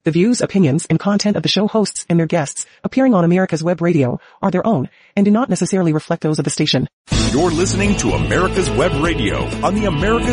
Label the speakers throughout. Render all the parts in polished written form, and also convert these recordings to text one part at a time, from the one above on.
Speaker 1: The views, opinions, and content of the show hosts and their guests appearing on America's Web Radio are their own and do not necessarily reflect those of the station.
Speaker 2: You're listening to America's Web Radio on the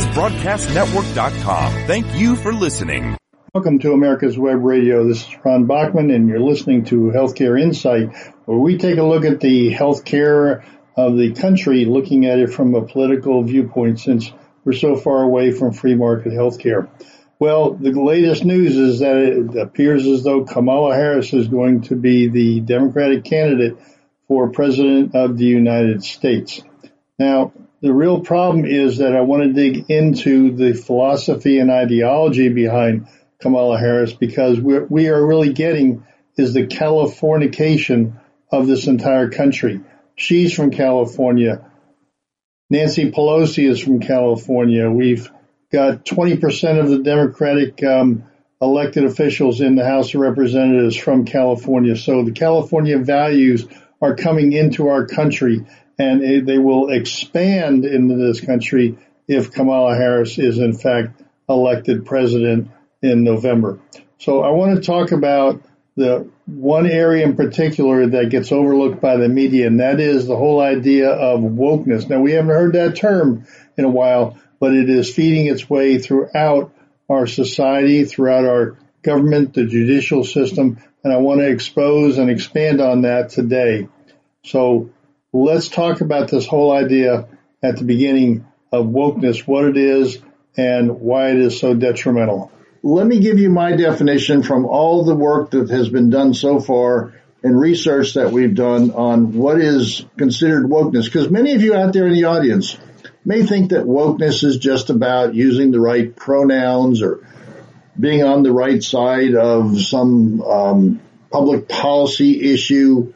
Speaker 2: AmericasBroadcastNetwork.com. Thank you for listening.
Speaker 3: Welcome to America's Web Radio. This is Ron Bachman, and you're listening to Healthcare Insight, where we take a look at the healthcare of the country, looking at it from a political viewpoint, since we're so far away from free market healthcare. Well, the latest news is that it appears as though Kamala Harris is going to be the Democratic candidate for President of the United States. Now, the real problem is that I want to dig into the philosophy and ideology behind Kamala Harris, because we are really getting is the Californication of this entire country. She's from California. Nancy Pelosi is from California. We've got 20% of the Democratic elected officials in the House of Representatives from California. So the California values are coming into our country, and they will expand into this country if Kamala Harris is in fact elected president in November. So I want to talk about the one area in particular that gets overlooked by the media, and that is the whole idea of wokeness. Now, we haven't heard that term in a while, but it is feeding its way throughout our society, throughout our government, the judicial system, and I want to expose and expand on that today. So let's talk about this whole idea at the beginning of wokeness, what it is, and why it is so detrimental. Let me give you my definition from all the work that has been done so far and research that we've done on what is considered wokeness, because many of you out there in the audience may think that wokeness is just about using the right pronouns or being on the right side of some public policy issue.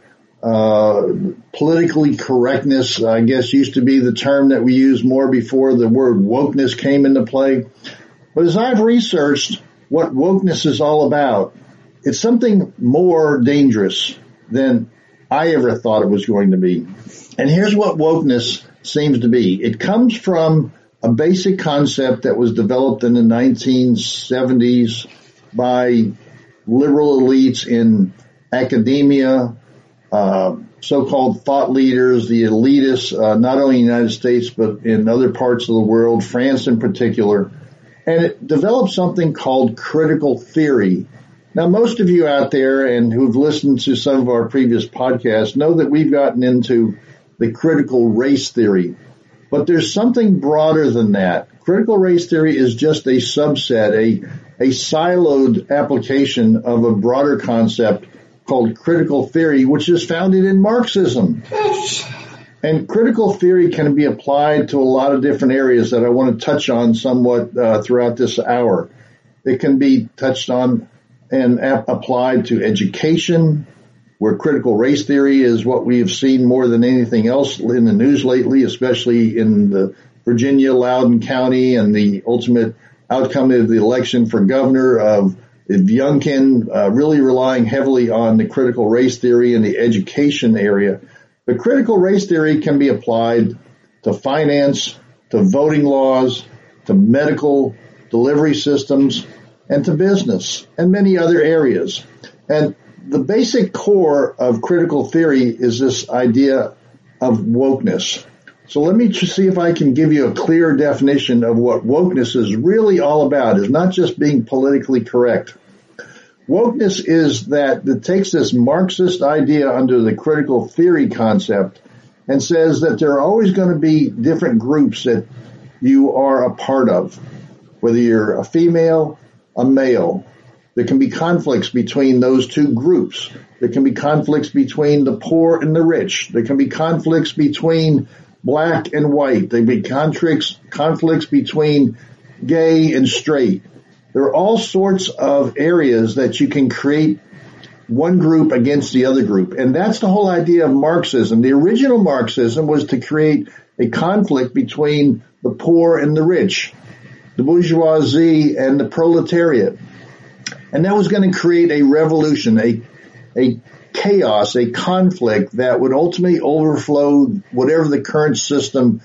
Speaker 3: Politically correctness, I guess, used to be the term that we used more before the word wokeness came into play. But as I've researched what wokeness is all about, it's something more dangerous than I ever thought it was going to be. And here's what wokeness seems to be. It comes from a basic concept that was developed in the 1970s by liberal elites in academia, so-called thought leaders, the elitists, not only in the United States, but in other parts of the world, France in particular. And it developed something called critical theory. Now, most of you out there and who've listened to some of our previous podcasts know that we've gotten into the critical race theory. But there's something broader than that. Critical race theory is just a subset, a siloed application of a broader concept called critical theory, which is founded in Marxism. And critical theory can be applied to a lot of different areas that I want to touch on somewhat throughout this hour. It can be touched on and applied to education, where critical race theory is what we have seen more than anything else in the news lately, especially in the Virginia, Loudoun County, and the ultimate outcome of the election for governor of Youngkin, really relying heavily on the critical race theory in the education area. But critical race theory can be applied to finance, to voting laws, to medical delivery systems, and to business, and many other areas. And the basic core of critical theory is this idea of wokeness. So let me see if I can give you a clear definition of what wokeness is really all about. It's not just being politically correct. Wokeness is that it takes this Marxist idea under the critical theory concept and says that there are always going to be different groups that you are a part of, whether you're a female, a male. There can be conflicts between those two groups. There can be conflicts between the poor and the rich. There can be conflicts between black and white. There can be conflicts between gay and straight. There are all sorts of areas that you can create one group against the other group. And that's the whole idea of Marxism. The original Marxism was to create a conflict between the poor and the rich, the bourgeoisie and the proletariat. And that was going to create a revolution, a chaos, a conflict that would ultimately overflow whatever the current system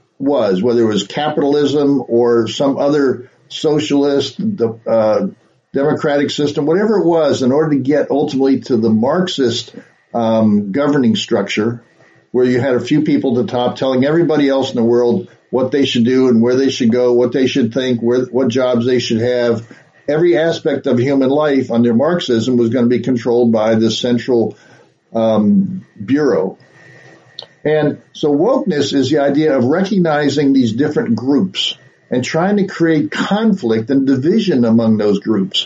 Speaker 3: was, whether it was capitalism or some other socialist, democratic system, whatever it was, in order to get ultimately to the Marxist governing structure, where you had a few people at the top telling everybody else in the world what they should do and where they should go, what they should think, what jobs they should have. Every aspect of human life under Marxism was going to be controlled by this central bureau. And so wokeness is the idea of recognizing these different groups and trying to create conflict and division among those groups.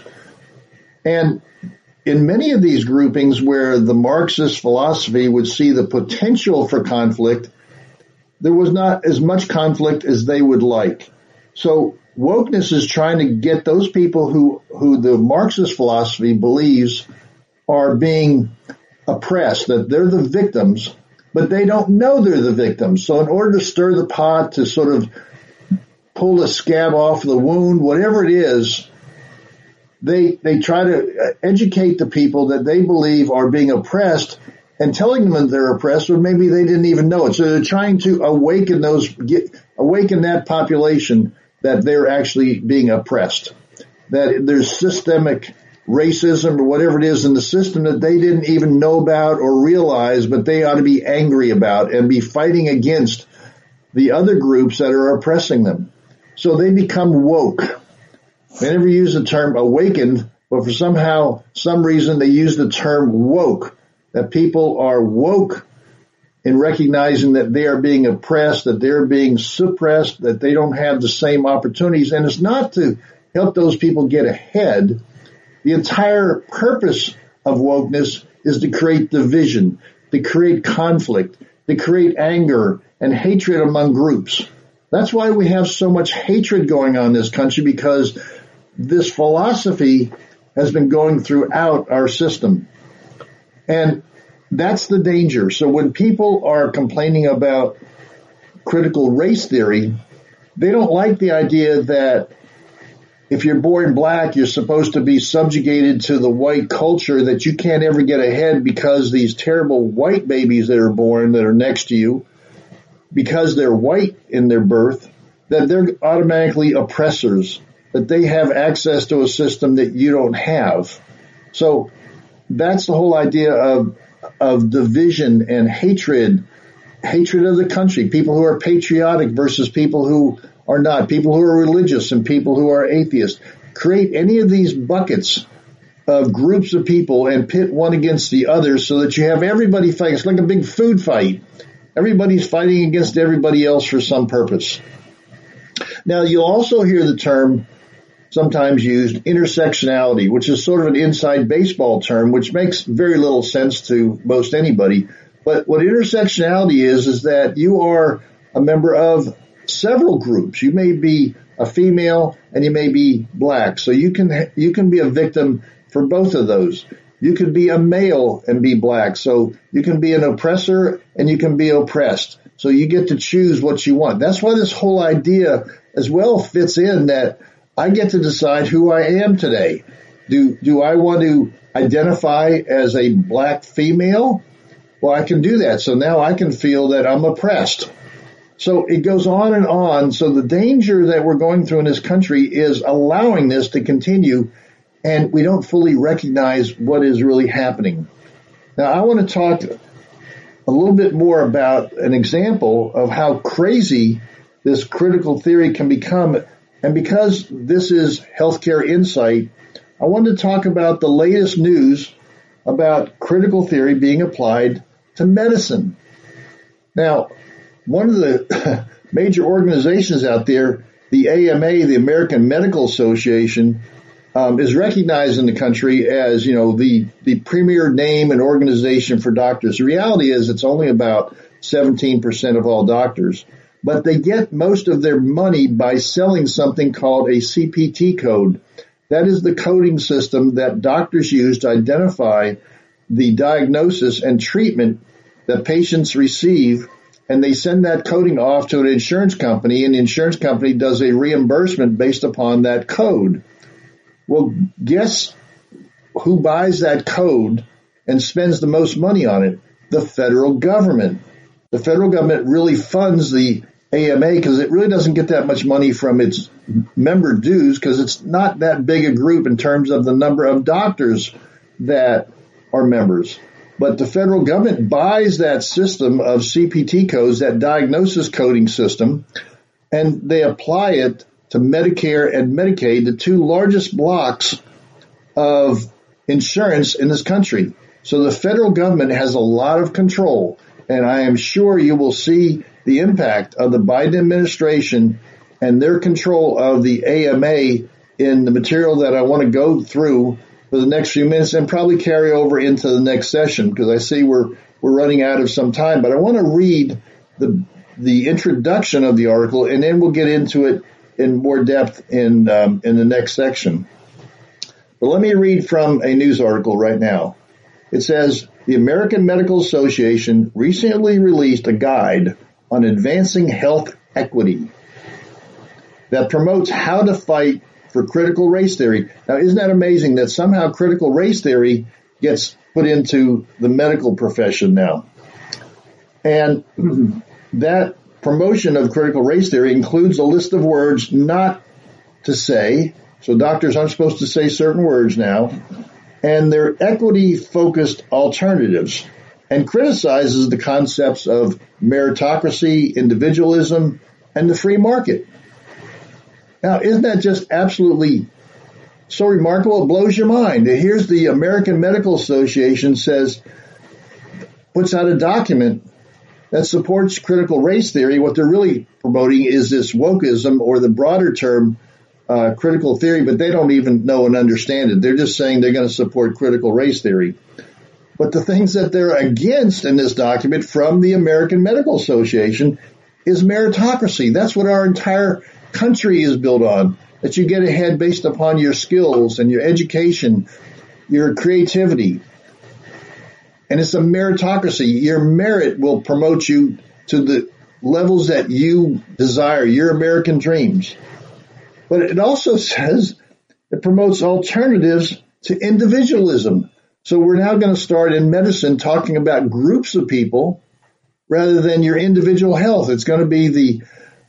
Speaker 3: And in many of these groupings where the Marxist philosophy would see the potential for conflict, there was not as much conflict as they would like. So wokeness is trying to get those people who the Marxist philosophy believes are being oppressed, that they're the victims, but they don't know they're the victims. So in order to stir the pot, to sort of pull the scab off the wound, whatever it is, they try to educate the people that they believe are being oppressed and telling them they're oppressed, or maybe they didn't even know it. So they're trying to awaken that population that they're actually being oppressed, that there's systemic racism or whatever it is in the system that they didn't even know about or realize, but they ought to be angry about and be fighting against the other groups that are oppressing them. So they become woke. They never use the term awakened, but for some reason they use the term woke, that people are woke in recognizing that they are being oppressed, that they're being suppressed, that they don't have the same opportunities. And it's not to help those people get ahead. The entire purpose of wokeness is to create division, to create conflict, to create anger and hatred among groups. That's why we have so much hatred going on in this country, because this philosophy has been going throughout our system. And that's the danger. So when people are complaining about critical race theory, they don't like the idea that if you're born black, you're supposed to be subjugated to the white culture, that you can't ever get ahead because these terrible white babies that are born that are next to you, because they're white in their birth, that they're automatically oppressors, that they have access to a system that you don't have. So that's the whole idea of division and hatred of the country, people who are patriotic versus people who are not, people who are religious and people who are atheists. Create any of these buckets of groups of people and pit one against the other so that you have everybody fight. It's like a big food fight. Everybody's fighting against everybody else for some purpose. Now, you'll also hear the term sometimes used, intersectionality, which is sort of an inside baseball term, which makes very little sense to most anybody. But what intersectionality is that you are a member of several groups. You may be a female and you may be black. So you can be a victim for both of those. You can be a male and be black. So you can be an oppressor and you can be oppressed. So you get to choose what you want. That's why this whole idea as well fits in, that I get to decide who I am today. Do I want to identify as a black female? Well, I can do that. So now I can feel that I'm oppressed. So it goes on and on. So the danger that we're going through in this country is allowing this to continue, and we don't fully recognize what is really happening. Now, I want to talk a little bit more about an example of how crazy this critical theory can become. And because this is Healthcare Insight, I wanted to talk about the latest news about critical theory being applied to medicine. Now, one of the major organizations out there, the AMA, the American Medical Association, is recognized in the country as, the premier name and organization for doctors. The reality is it's only about 17% of all doctors, but they get most of their money by selling something called a CPT code. That is the coding system that doctors use to identify the diagnosis and treatment that patients receive, and they send that coding off to an insurance company, and the insurance company does a reimbursement based upon that code. Well, guess who buys that code and spends the most money on it? The federal government. The federal government really funds the AMA because it really doesn't get that much money from its member dues because it's not that big a group in terms of the number of doctors that are members. But the federal government buys that system of CPT codes, that diagnosis coding system, and they apply it to Medicare and Medicaid, the two largest blocks of insurance in this country. So the federal government has a lot of control, and I am sure you will see the impact of the Biden administration and their control of the AMA in the material that I want to go through for the next few minutes and probably carry over into the next session because I see we're running out of some time. But I want to read the introduction of the article, and then we'll get into it in more depth in the next section. But let me read from a news article right now. It says, the American Medical Association recently released a guide on advancing health equity that promotes how to fight for critical race theory. Now, isn't that amazing that somehow critical race theory gets put into the medical profession now? And that promotion of critical race theory includes a list of words not to say. So doctors aren't supposed to say certain words now. And they're equity-focused alternatives and criticizes the concepts of meritocracy, individualism, and the free market. Now, isn't that just absolutely so remarkable? It blows your mind. Here's the American Medical Association puts out a document that supports critical race theory. What they're really promoting is this wokeism, or the broader term, critical theory, but they don't even know and understand it. They're just saying they're going to support critical race theory. But the things that they're against in this document from the American Medical Association is meritocracy. That's what our entire country is built on, that you get ahead based upon your skills and your education, your creativity. And it's a meritocracy. Your merit will promote you to the levels that you desire, your American dreams. But it also says it promotes alternatives to individualism. So we're now going to start in medicine talking about groups of people rather than your individual health. It's going to be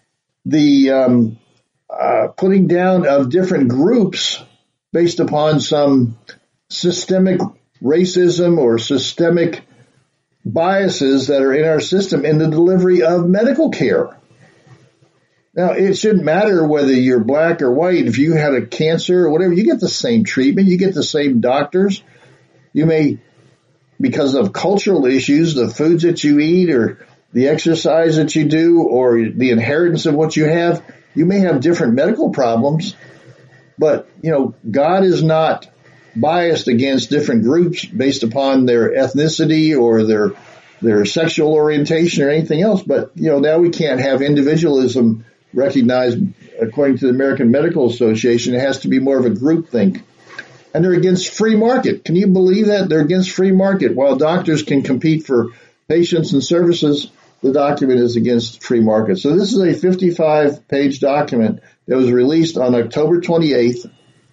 Speaker 3: the putting down of different groups based upon some systemic racism or systemic biases that are in our system in the delivery of medical care. Now, it shouldn't matter whether you're black or white. If you had a cancer or whatever, you get the same treatment. You get the same doctors. You may, because of cultural issues, the foods that you eat or the exercise that you do or the inheritance of what you have, you may have different medical problems. But, God is not biased against different groups based upon their ethnicity or their sexual orientation or anything else. But, now we can't have individualism recognized according to the American Medical Association. It has to be more of a group think. And they're against free market. Can you believe that? They're against free market. While doctors can compete for patients and services, the document is against free market. So this is a 55-page document that was released on October 28th,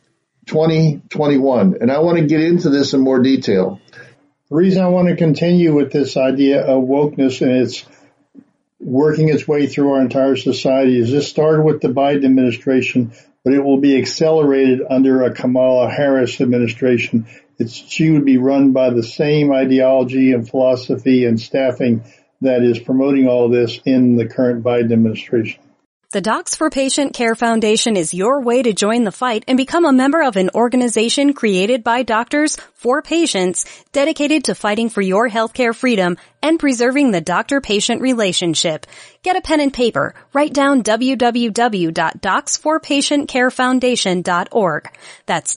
Speaker 3: 2021. And I want to get into this in more detail.
Speaker 4: The reason I want to continue with this idea of wokeness and it's working its way through our entire society is this started with the Biden administration, but it will be accelerated under a Kamala Harris administration. She would be run by the same ideology and philosophy and staffing that is promoting all this in the current Biden administration.
Speaker 5: The Docs for Patient Care Foundation is your way to join the fight and become a member of an organization created by doctors for patients dedicated to fighting for your healthcare freedom and preserving the doctor-patient relationship. Get a pen and paper. Write down www.docsforpatientcarefoundation.org. That's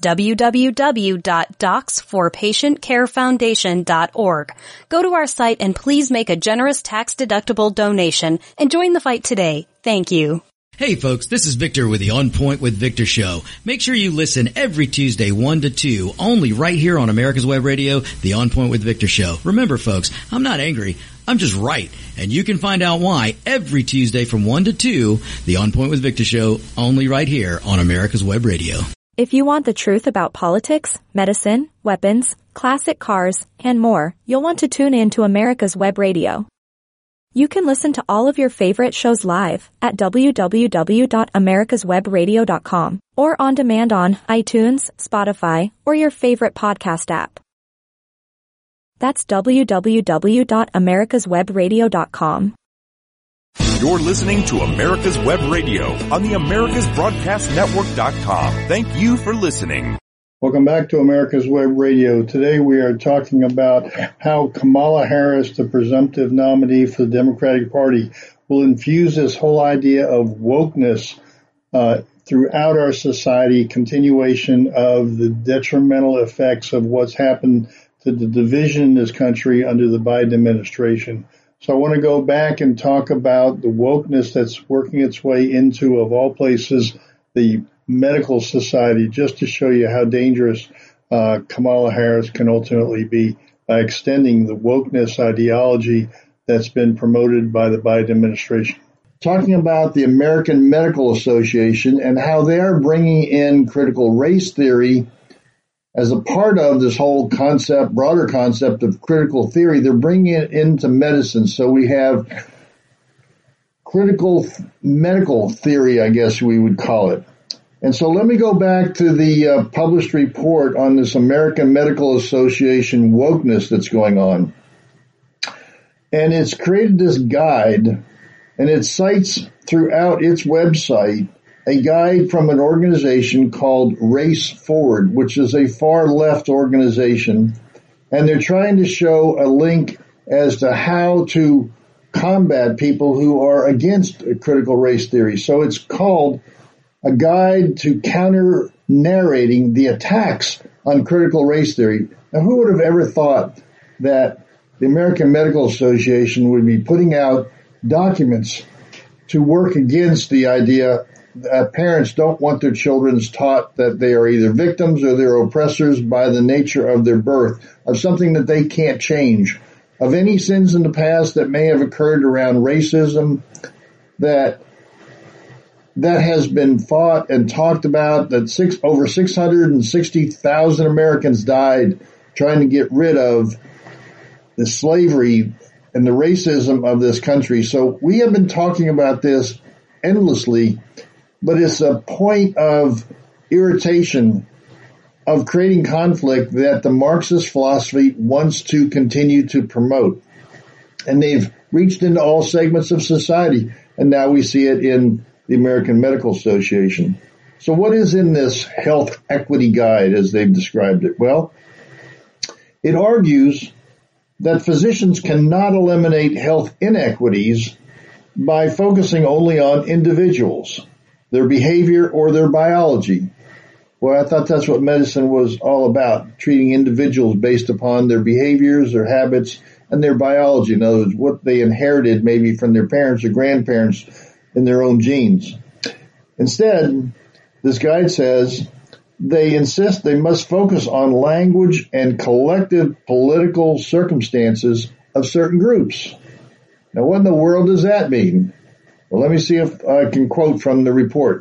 Speaker 5: www.docsforpatientcarefoundation.org. Go to our site and please make a generous tax-deductible donation and join the fight today. Thank you.
Speaker 6: Hey folks, this is Victor with the On Point with Victor show. Make sure you listen every Tuesday 1 to 2, only right here on America's Web Radio, the On Point with Victor show. Remember folks, I'm not angry, I'm just right. And you can find out why every Tuesday from 1 to 2, the On Point with Victor show, only right here on America's Web Radio.
Speaker 7: If you want the truth about politics, medicine, weapons, classic cars, and more, you'll want to tune in to America's Web Radio. You can listen to all of your favorite shows live at www.americaswebradio.com or on demand on iTunes, Spotify, or your favorite podcast app. That's www.americaswebradio.com.
Speaker 2: You're listening to America's Web Radio on the AmericasBroadcastNetwork.com. Thank you for listening.
Speaker 4: Welcome back to America's Web Radio. Today we are talking about how Kamala Harris, the presumptive nominee for the Democratic Party, will infuse this whole idea of wokeness throughout our society, continuation of the detrimental effects of what's happened to the division in this country under the Biden administration. So I want to go back and talk about the wokeness that's working its way into, of all places, the medical society, just to show you how dangerous Kamala Harris can ultimately be by extending the wokeness ideology that's been promoted by the Biden administration.
Speaker 3: Talking about the American Medical Association and how they are bringing in critical race theory as a part of this whole concept, broader concept of critical theory. They're bringing it into medicine. So we have critical medical theory, I guess we would call it. And so let me go back to the published report on this American Medical Association wokeness that's going on. And it's created this guide, and it cites throughout its website a guide from an organization called Race Forward, which is a far left organization. And they're trying to show a link as to how to combat people who are against critical race theory. So it's called A Guide to Counter Narrating the Attacks on Critical Race Theory. Now, who would have ever thought that the American Medical Association would be putting out documents to work against the idea that parents don't want their children taught that they are either victims or they're oppressors by the nature of their birth, of something that they can't change, of any sins in the past that may have occurred around racism, that has been fought and talked about, that over 660,000 Americans died trying to get rid of the slavery and the racism of this country. So we have been talking about this endlessly, but it's a point of irritation, of creating conflict that the Marxist philosophy wants to continue to promote. And they've reached into all segments of society, and now we see it in the American Medical Association. So what is in this health equity guide, as they've described it? Well, it argues that physicians cannot eliminate health inequities by focusing only on individuals, their behavior or their biology. Well, I thought that's what medicine was all about, treating individuals based upon their behaviors, their habits, and their biology. In other words, what they inherited maybe from their parents or grandparents in their own genes. Instead, this guide says they insist they must focus on language and collective political circumstances of certain groups. Now, what in the world does that mean? Well, let me see if I can quote from the report.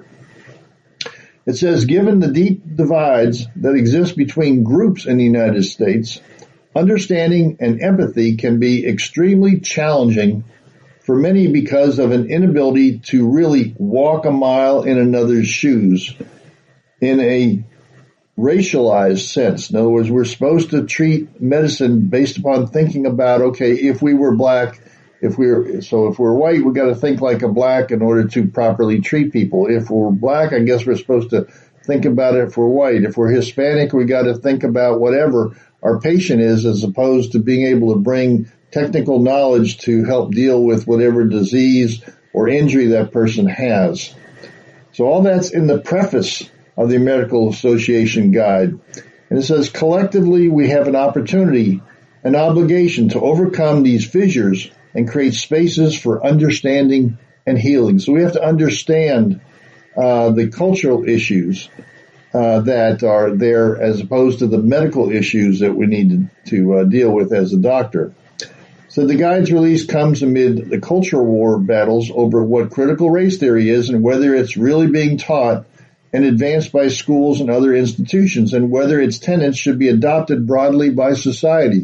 Speaker 3: It says, given the deep divides that exist between groups in the United States, understanding and empathy can be extremely challenging for many because of an inability to really walk a mile in another's shoes in a racialized sense. In other words, we're supposed to treat medicine based upon thinking about, okay, if we were black, if we're white, we got to think like a black in order to properly treat people. If we're black, I guess we're supposed to think about it if we're white. If we're Hispanic, we got to think about whatever our patient is, as opposed to being able to bring technical knowledge to help deal with whatever disease or injury that person has. So all that's in the preface of the Medical Association Guide. And it says, collectively, we have an opportunity, an obligation to overcome these fissures and create spaces for understanding and healing. So we have to understand the cultural issues that are there, as opposed to the medical issues that we need to deal with as a doctor. So the guide's release comes amid the cultural war battles over what critical race theory is and whether it's really being taught and advanced by schools and other institutions, and whether its tenets should be adopted broadly by society.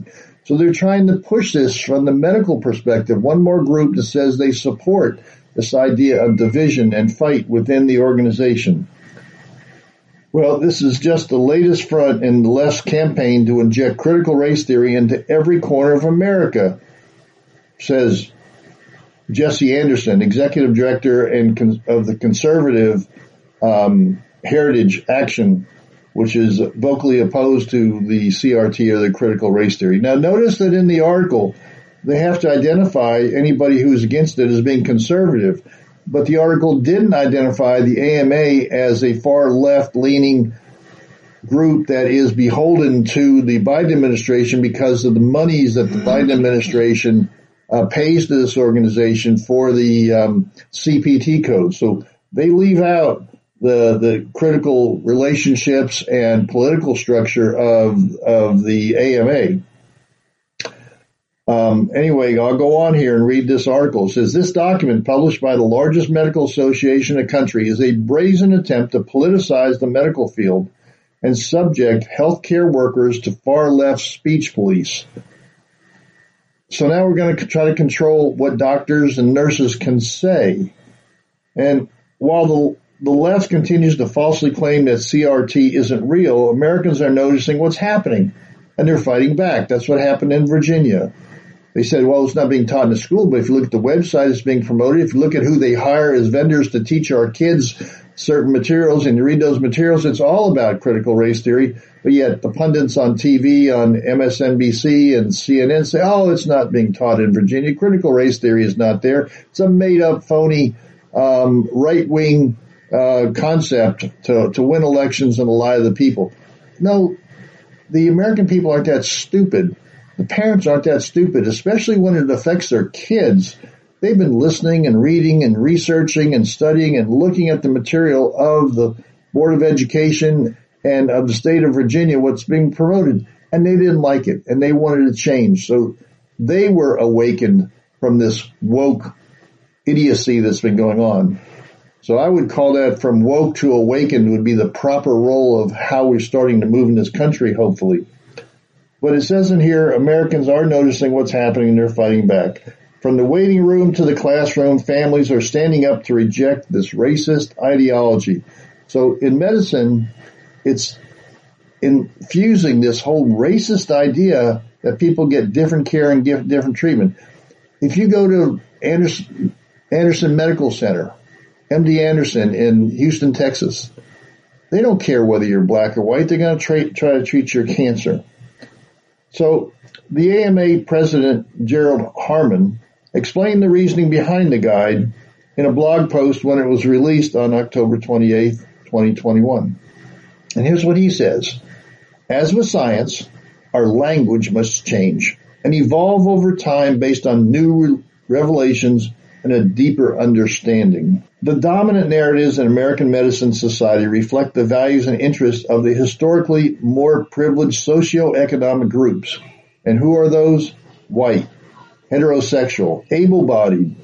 Speaker 3: So they're trying to push this from the medical perspective. One more group that says they support this idea of division and fight within the organization. Well, this is just the latest front in the left's campaign to inject critical race theory into every corner of America, says Jesse Anderson, executive director of the conservative Heritage Action, which is vocally opposed to the CRT or the critical race theory. Now, notice that in the article, they have to identify anybody who's against it as being conservative. But the article didn't identify the AMA as a far left-leaning group that is beholden to the Biden administration because of the monies that the Biden administration pays to this organization for the CPT code. So they leave out the critical relationships and political structure of the AMA. Anyway, I'll go on here and read this article. It says, this document published by the largest medical association in the country is a brazen attempt to politicize the medical field and subject healthcare workers to far left speech police. So now we're going to try to control what doctors and nurses can say. And while the left continues to falsely claim that CRT isn't real, Americans are noticing what's happening, and they're fighting back. That's what happened in Virginia. They said, well, it's not being taught in the school, but if you look at the website, it's being promoted. If you look at who they hire as vendors to teach our kids certain materials and you read those materials, it's all about critical race theory. But yet the pundits on TV, on MSNBC and CNN say, oh, it's not being taught in Virginia. Critical race theory is not there. It's a made-up, phony, right-wing concept to win elections and to lie to the people. No, the American people aren't that stupid. The parents aren't that stupid, especially when it affects their kids. They've been listening and reading and researching and studying and looking at the material of the Board of Education and of the state of Virginia, what's being promoted, and they didn't like it, and they wanted to change. So they were awakened from this woke idiocy that's been going on. So I would call that from woke to awakened would be the proper role of how we're starting to move in this country, hopefully. But it says in here, Americans are noticing what's happening and they're fighting back. From the waiting room to the classroom, families are standing up to reject this racist ideology. So in medicine, it's infusing this whole racist idea that people get different care and get different treatment. If you go to Anderson Medical Center, MD Anderson in Houston, Texas, they don't care whether you're black or white. They're going to try to treat your cancer. So the AMA president, Gerald Harmon, explained the reasoning behind the guide in a blog post when it was released on October 28th, 2021. And here's what he says. As with science, our language must change and evolve over time based on new revelations and a deeper understanding. The dominant narratives in American medicine society reflect the values and interests of the historically more privileged socioeconomic groups. And who are those? White, heterosexual, able-bodied,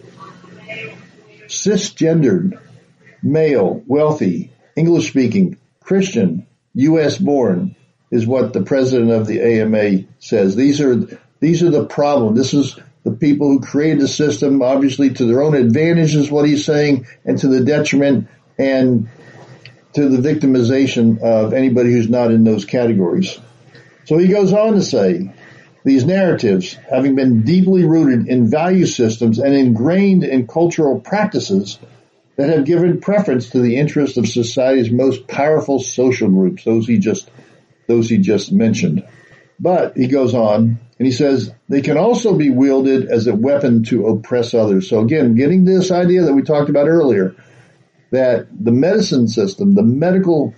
Speaker 3: cisgendered, male, wealthy, English-speaking, Christian, U.S.-born is what the president of the AMA says. These are the problem. This is the people who created the system, obviously to their own advantage is what he's saying, and to the detriment and to the victimization of anybody who's not in those categories. So he goes on to say, these narratives, having been deeply rooted in value systems and ingrained in cultural practices that have given preference to the interests of society's most powerful social groups, those he just mentioned. But he goes on and he says they can also be wielded as a weapon to oppress others. So again, getting this idea that we talked about earlier, that the medicine system, the medical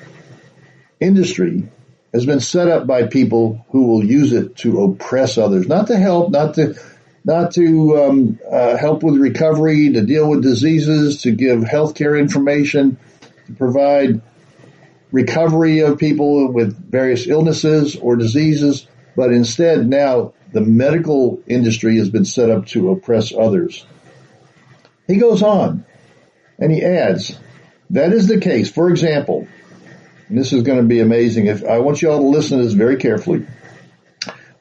Speaker 3: industry has been set up by people who will use it to oppress others, not to help, not to help with recovery, to deal with diseases, to give healthcare information, to provide recovery of people with various illnesses or diseases, but instead now the medical industry has been set up to oppress others. He goes on and he adds, that is the case. For example, and this is going to be amazing. I want you all to listen to this very carefully.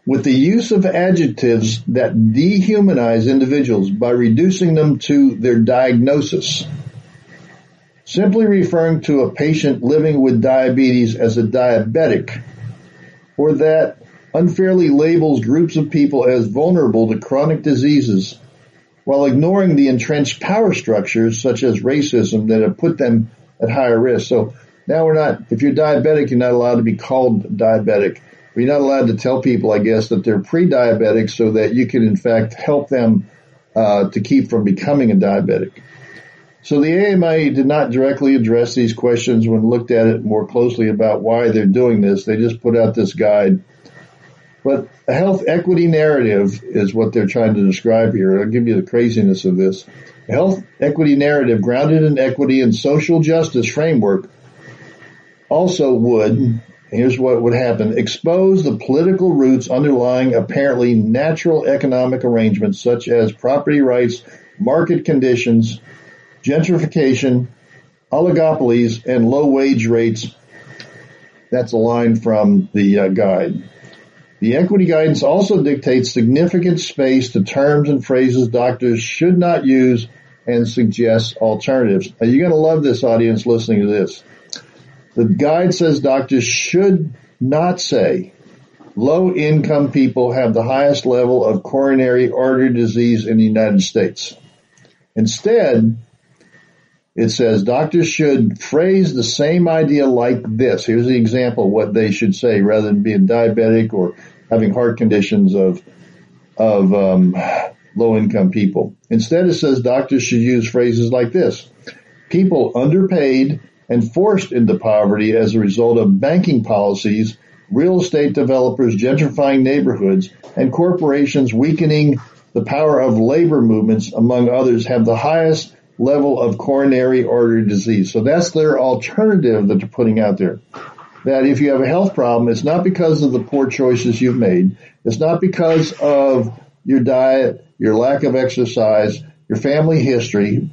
Speaker 3: with the use of adjectives that dehumanize individuals by reducing them to their diagnosis. Simply referring to a patient living with diabetes as a diabetic, or that unfairly labels groups of people as vulnerable to chronic diseases, while ignoring the entrenched power structures such as racism that have put them at higher risk. So now if you're diabetic, you're not allowed to be called diabetic. You're not allowed to tell people, I guess, that they're pre-diabetic so that you can, in fact, help them to keep from becoming a diabetic. So the AMA did not directly address these questions when looked at it more closely about why they're doing this. They just put out this guide. But a health equity narrative is what they're trying to describe here. I'll give you the craziness of this. A health equity narrative grounded in equity and social justice framework also would, here's what would happen, expose the political roots underlying apparently natural economic arrangements such as property rights, market conditions, gentrification, oligopolies, and low wage rates. That's a line from the guide. The equity guidance also dictates significant space to terms and phrases doctors should not use and suggests alternatives. Now, you're going to love this, audience, listening to this. The guide says doctors should not say low-income people have the highest level of coronary artery disease in the United States. Instead, it says doctors should phrase the same idea like this. Here's the example of what they should say rather than being diabetic or having heart conditions of low-income people. Instead, it says doctors should use phrases like this. People underpaid and forced into poverty as a result of banking policies, real estate developers gentrifying neighborhoods, and corporations weakening the power of labor movements, among others, have the highest level of coronary artery disease. So that's their alternative that they're putting out there. That if you have a health problem, it's not because of the poor choices you've made. It's not because of your diet, your lack of exercise, your family history,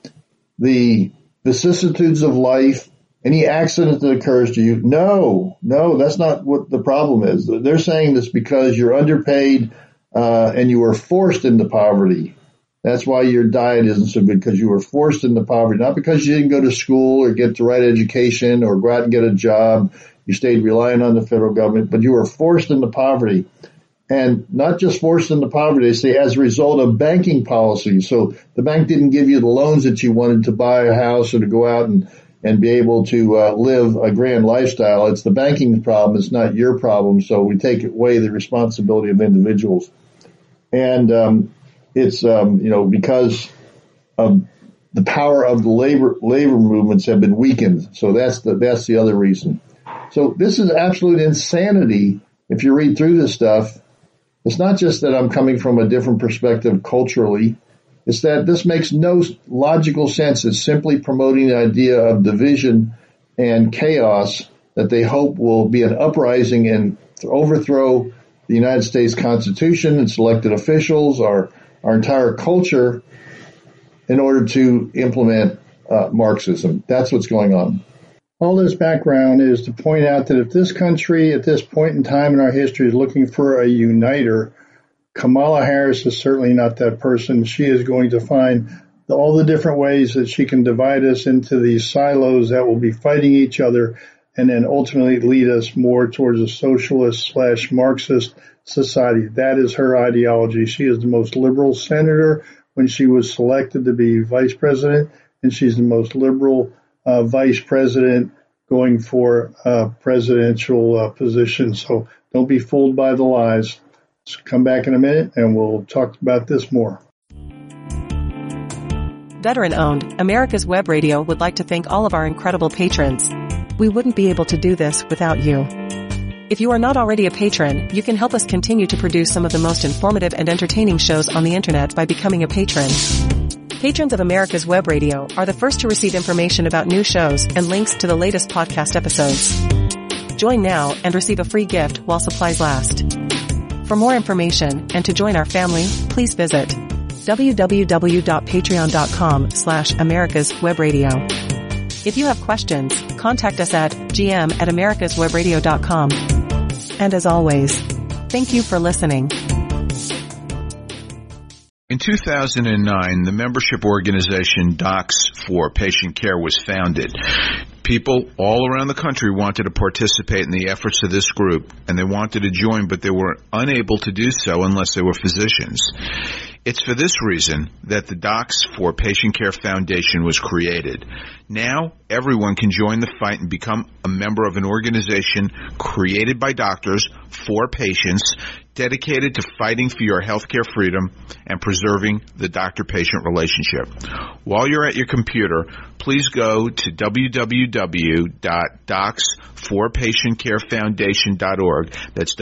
Speaker 3: the vicissitudes of life, any accident that occurs to you. No, that's not what the problem is. They're saying this because you're underpaid and you were forced into poverty. That's why your diet isn't so good, because you were forced into poverty, not because you didn't go to school or get the right education or go out and get a job. You stayed relying on the federal government, but you were forced into poverty. And not just forced into poverty, they say as a result of banking policies. So the bank didn't give you the loans that you wanted to buy a house or to go out and be able to live a grand lifestyle. It's the banking problem. It's not your problem. So we take away the responsibility of individuals. And it's because of the power of the labor movements have been weakened. So that's the other reason. So this is absolute insanity. If you read through this stuff, it's not just that I'm coming from a different perspective culturally. It's that this makes no logical sense. It's simply promoting the idea of division and chaos that they hope will be an uprising and overthrow the United States Constitution, its elected officials, our entire culture, in order to implement Marxism. That's what's going on.
Speaker 4: All this background is to point out that if this country at this point in time in our history is looking for a uniter, Kamala Harris is certainly not that person. She is going to find all the different ways that she can divide us into these silos that will be fighting each other and then ultimately lead us more towards a socialist/Marxist society. That is her ideology. She is the most liberal senator when she was selected to be vice president, and she's the most liberal vice president going for a presidential position. So don't be fooled by the lies. So come back in a minute and we'll talk about this more.
Speaker 1: Veteran-owned, America's Web Radio would like to thank all of our incredible patrons. We wouldn't be able to do this without you. If you are not already a patron, you can help us continue to produce some of the most informative and entertaining shows on the internet by becoming a patron. Patrons of America's Web Radio are the first to receive information about new shows and links to the latest podcast episodes. Join now and receive a free gift while supplies last. For more information and to join our family, please visit www.patreon.com/americaswebradio. If you have questions, contact us at gm@americaswebradio.com. And as always, Thank you for listening.
Speaker 8: In 2009, the membership organization Docs for Patient Care was founded. People all around the country wanted to participate in the efforts of this group, and they wanted to join, but they were unable to do so unless they were physicians. It's for this reason that the Docs for Patient Care Foundation was created. Now, everyone can join the fight and become a member of an organization created by doctors for patients, dedicated to fighting for your healthcare freedom and preserving the doctor-patient relationship. While you're at your computer, please go to www.docs4patientcarefoundation.org. That's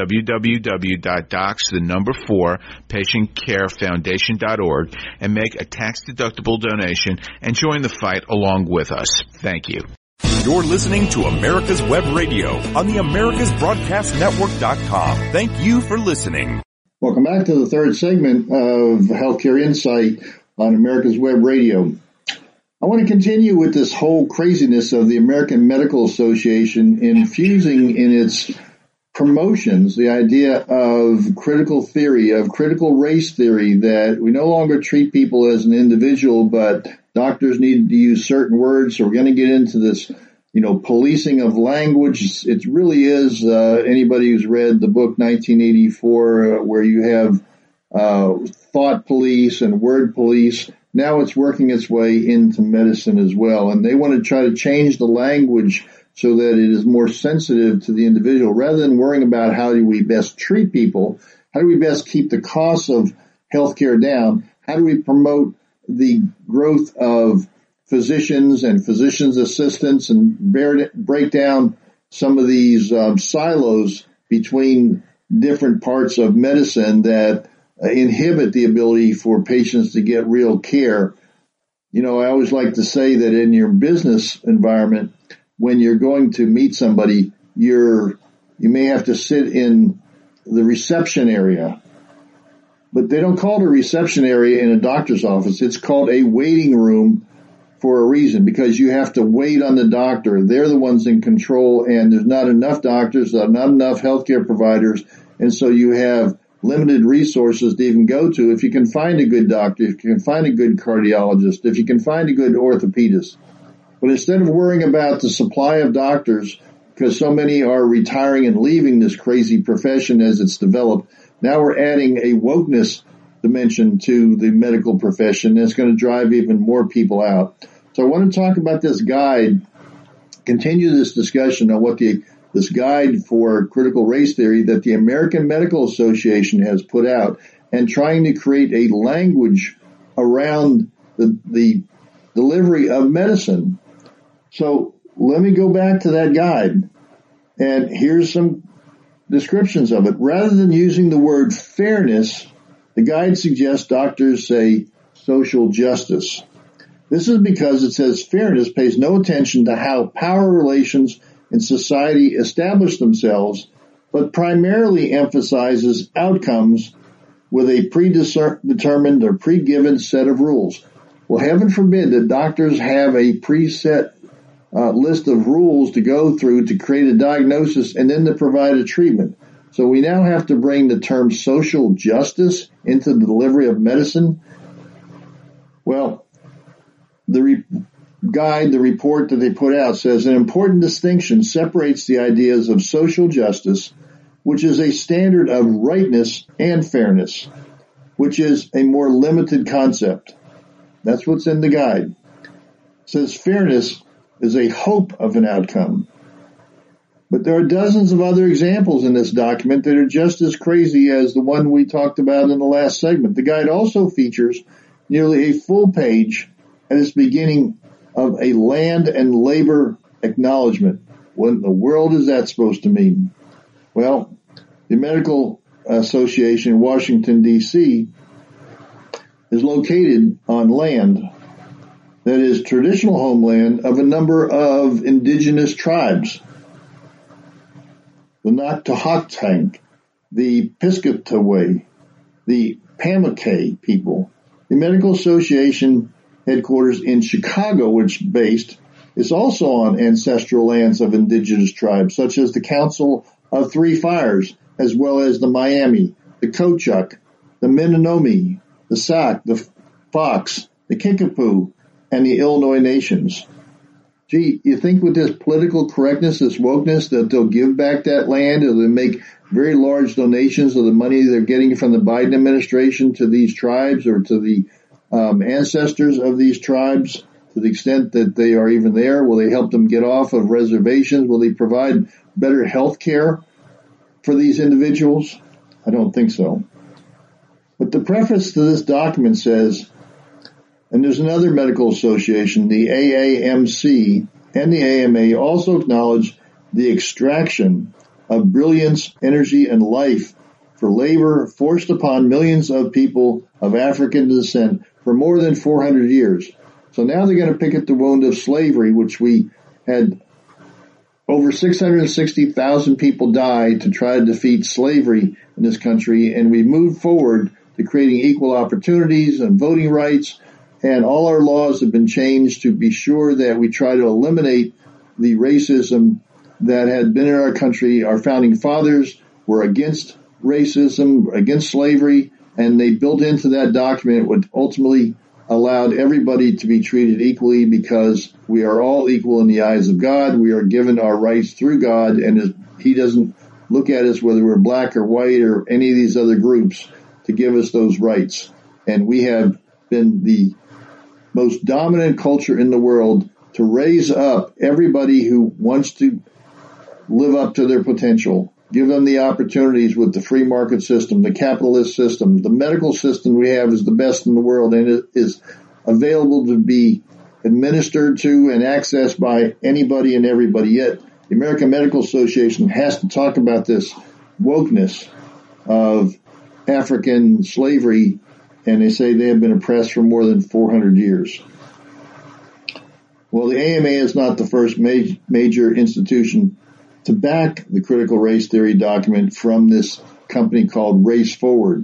Speaker 8: www.docs4patientcarefoundation.org and make a tax-deductible donation and join the fight along with us. Thank you.
Speaker 2: You're listening to America's Web Radio on the AmericasBroadcastNetwork.com. Thank you for listening.
Speaker 3: Welcome back to the third segment of Healthcare Insight on America's Web Radio. I want to continue with this whole craziness of the American Medical Association infusing in its promotions the idea of critical theory, of critical race theory, that we no longer treat people as an individual, but doctors need to use certain words. So we're going to get into this, policing of language. It really is, anybody who's read the book 1984, where you have thought police and word police. Now it's working its way into medicine as well. And they want to try to change the language so that it is more sensitive to the individual. Rather than worrying about how do we best treat people, how do we best keep the costs of healthcare down, how do we promote the growth of physicians and physicians' assistants and break down some of these silos between different parts of medicine that inhibit the ability for patients to get real care. I always like to say that in your business environment, when you're going to meet somebody, you may have to sit in the reception area. But they don't call it a reception area in a doctor's office. It's called a waiting room for a reason, because you have to wait on the doctor. They're the ones in control, and there's not enough doctors, not enough healthcare providers, and so you have limited resources to even go to. If you can find a good doctor, if you can find a good cardiologist, if you can find a good orthopedist. But instead of worrying about the supply of doctors, because so many are retiring and leaving this crazy profession as it's developed, now we're adding a wokeness dimension to the medical profession that's going to drive even more people out. So I want to talk about this guide, continue this discussion on what this guide for critical race theory that the American Medical Association has put out, and trying to create a language around the delivery of medicine. So let me go back to that guide, and here's some descriptions of it. Rather than using the word fairness, the guide suggests doctors say social justice. This is because it says fairness pays no attention to how power relations in society establish themselves, but primarily emphasizes outcomes with a predetermined or pre-given set of rules. Well, heaven forbid that doctors have a preset list of rules to go through to create a diagnosis and then to provide a treatment. So we now have to bring the term social justice into the delivery of medicine. Well, the report that they put out says an important distinction separates the ideas of social justice, which is a standard of rightness, and fairness, which is a more limited concept. That's what's in the guide. It says fairness is a hope of an outcome. But there are dozens of other examples in this document that are just as crazy as the one we talked about in the last segment. The guide also features nearly a full page at its beginning of a land and labor acknowledgement. What in the world is that supposed to mean? Well, the Medical Association in Washington, D.C. is located on land that is traditional homeland of a number of indigenous tribes. The Natohotang, the Piscataway, the Pamunkey people. The Medical Association headquarters in Chicago, which is also on ancestral lands of indigenous tribes, such as the Council of Three Fires. as well as the Miami, the Kochuk, the Menominee, the Sac, the Fox, the Kickapoo, and the Illinois nations. Gee, you think with this political correctness, this wokeness, that they'll give back that land, or they'll make very large donations of the money they're getting from the Biden administration to these tribes or to the ancestors of these tribes, to the extent that they are even there? Will they help them get off of reservations? Will they provide better health care for these individuals? I don't think so. But the preface to this document says, and there's another medical association, the AAMC and the AMA, also acknowledge the extraction of brilliance, energy, and life for labor forced upon millions of people of African descent for more than 400 years. So now they're going to pick at the wound of slavery, which we had over 660,000 people die to try to defeat slavery in this country, and we moved forward to creating equal opportunities and voting rights, and all our laws have been changed to be sure that we try to eliminate the racism that had been in our country. Our founding fathers were against racism, against slavery, and they built into that document what ultimately allowed everybody to be treated equally, because we are all equal in the eyes of God. We are given our rights through God, and He doesn't look at us whether we're black or white or any of these other groups to give us those rights. And we have been the most dominant culture in the world to raise up everybody who wants to live up to their potential, give them the opportunities with the free market system, the capitalist system. The medical system we have is the best in the world, and it is available to be administered to and accessed by anybody and everybody. Yet the American Medical Association has to talk about this wokeness of African slavery, and they say they have been oppressed for more than 400 years. Well, the AMA is not the first major institution to back the critical race theory document from this company called Race Forward.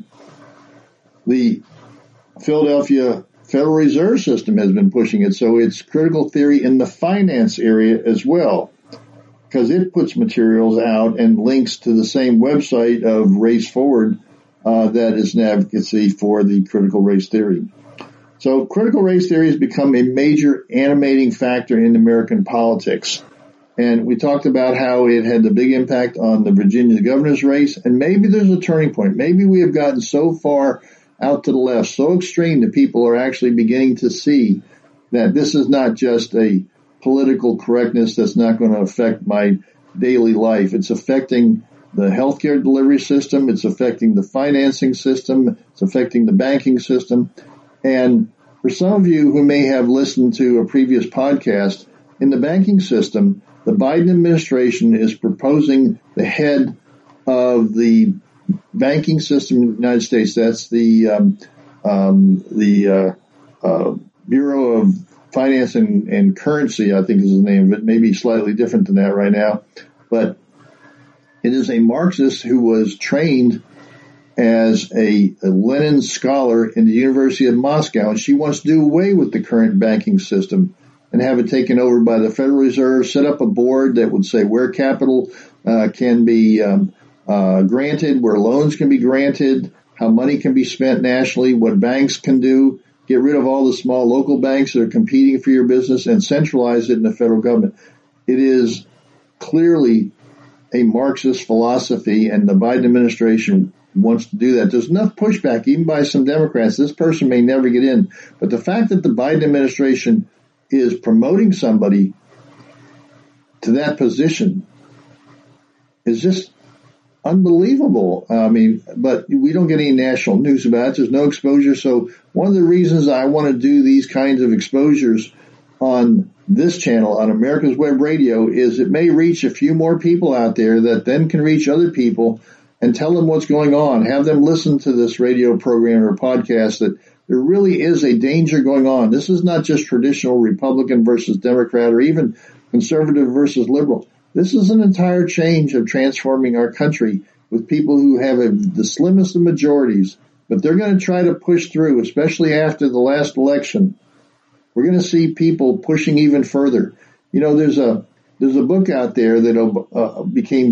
Speaker 3: The Philadelphia Federal Reserve System has been pushing it, so it's critical theory in the finance area as well, because it puts materials out and links to the same website of Race Forward that is an advocacy for the critical race theory. So critical race theory has become a major animating factor in American politics. And we talked about how it had the big impact on the Virginia governor's race, and maybe there's a turning point. Maybe we have gotten so far out to the left, so extreme that people are actually beginning to see that this is not just a political correctness that's not going to affect my daily life. It's affecting the healthcare delivery system. It's affecting the financing system. It's affecting the banking system. And for some of you who may have listened to a previous podcast, in the banking system, the Biden administration is proposing the head of the banking system in the United States. That's the Bureau of Finance and Currency, I think is the name of it. Maybe slightly different than that right now. But it is a Marxist who was trained as a Lenin scholar in the University of Moscow, and she wants to do away with the current banking system and have it taken over by the Federal Reserve, set up a board that would say where capital can be granted, where loans can be granted, how money can be spent nationally, what banks can do, get rid of all the small local banks that are competing for your business, and centralize it in the federal government. It is clearly a Marxist philosophy, and the Biden administration wants to do that. There's enough pushback, even by some Democrats. This person may never get in. But the fact that the Biden administration is promoting somebody to that position is just unbelievable. I mean, but we don't get any national news about it. There's no exposure. So one of the reasons I want to do these kinds of exposures on this channel, on America's Web Radio, is it may reach a few more people out there that then can reach other people and tell them what's going on. Have them listen to this radio program or podcast, that there really is a danger going on. This is not just traditional Republican versus Democrat or even conservative versus liberal. This is an entire change of transforming our country with people who have the slimmest of majorities, but they're going to try to push through, especially after the last election. We're going to see people pushing even further. You know, there's a book out there that became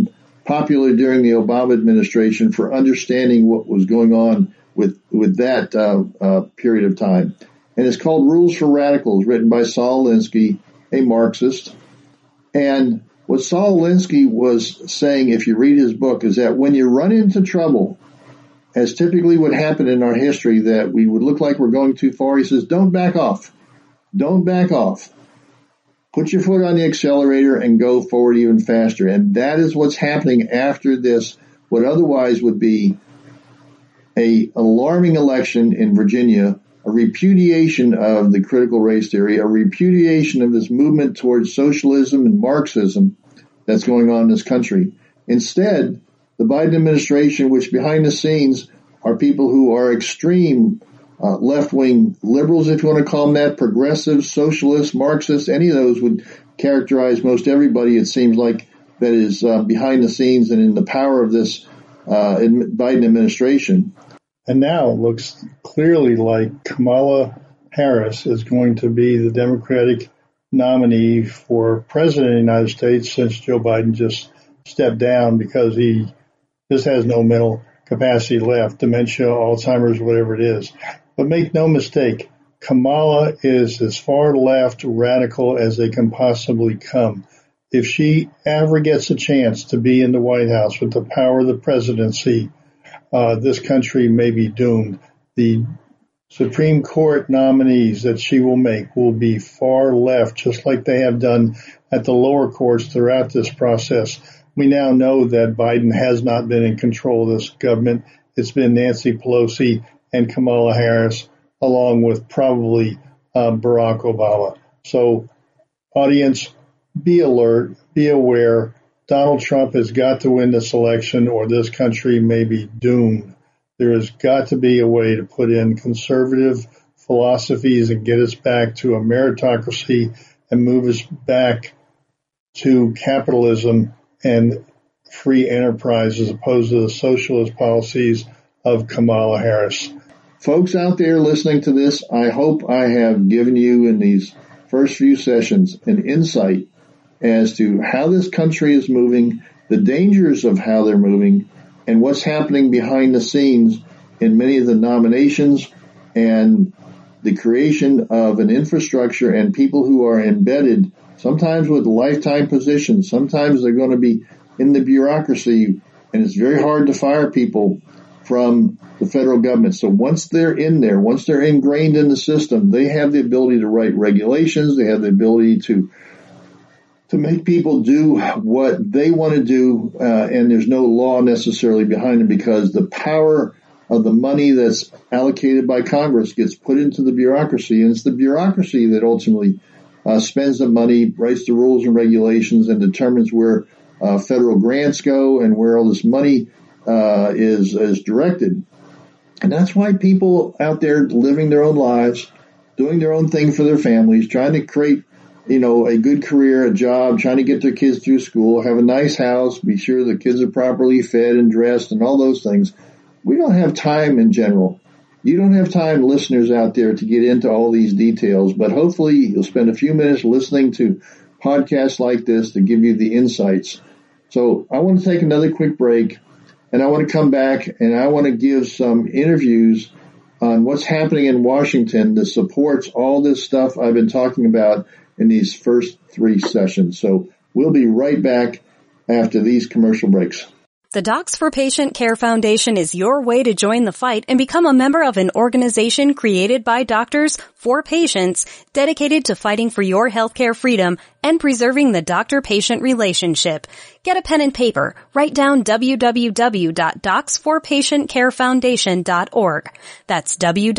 Speaker 3: popular during the Obama administration for understanding what was going on with that period of time. And it's called Rules for Radicals, written by Saul Alinsky, a Marxist. And what Saul Alinsky was saying, if you read his book, is that when you run into trouble, as typically would happen in our history, that we would look like we're going too far, he says, don't back off. Don't back off. Put your foot on the accelerator and go forward even faster. And that is what's happening after this, what otherwise would be an alarming election in Virginia, a repudiation of the critical race theory, a repudiation of this movement towards socialism and Marxism that's going on in this country. Instead, the Biden administration, which behind the scenes are people who are extreme left-wing liberals, if you want to call them that, progressives, socialists, Marxists, any of those would characterize most everybody, it seems like, that is behind the scenes and in the power of this Biden administration.
Speaker 4: And now it looks clearly like Kamala Harris is going to be the Democratic nominee for president of the United States, since Joe Biden just stepped down because he just has no mental capacity left, dementia, Alzheimer's, whatever it is. But make no mistake, Kamala is as far left radical as they can possibly come. If she ever gets a chance to be in the White House with the power of the presidency, this country may be doomed. The Supreme Court nominees that she will make will be far left, just like they have done at the lower courts throughout this process. We now know that Biden has not been in control of this government. It's been Nancy Pelosi and Kamala Harris, along with probably Barack Obama. So, audience, be alert, be aware. Donald Trump has got to win this election or this country may be doomed. There has got to be a way to put in conservative philosophies and get us back to a meritocracy and move us back to capitalism and free enterprise as opposed to the socialist policies of Kamala Harris.
Speaker 3: Folks out there listening to this, I hope I have given you in these first few sessions an insight as to how this country is moving, the dangers of how they're moving, and what's happening behind the scenes in many of the nominations and the creation of an infrastructure and people who are embedded, sometimes with lifetime positions. Sometimes they're going to be in the bureaucracy, and it's very hard to fire people from the federal government. So once they're in there, once they're ingrained in the system, they have the ability to write regulations. They have the ability to make people do what they want to do, and there's no law necessarily behind it because the power of the money that's allocated by Congress gets put into the bureaucracy, and it's the bureaucracy that ultimately spends the money, writes the rules and regulations, and determines where federal grants go and where all this money is directed. And that's why people out there living their own lives, doing their own thing for their families, trying to create, a good career, a job, trying to get their kids through school, have a nice house, be sure the kids are properly fed and dressed and all those things. We don't have time in general. You don't have time, listeners out there, to get into all these details, but hopefully you'll spend a few minutes listening to podcasts like this to give you the insights. So I want to take another quick break, and I want to come back and I want to give some interviews on what's happening in Washington that supports all this stuff I've been talking about in these first three sessions. So we'll be right back after these commercial breaks.
Speaker 5: The Docs for Patient Care Foundation is your way to join the fight and become a member of an organization created by doctors for patients dedicated to fighting for your healthcare freedom and preserving the doctor-patient relationship. Get a pen and paper. Write down www.docsforpatientcarefoundation.org. That's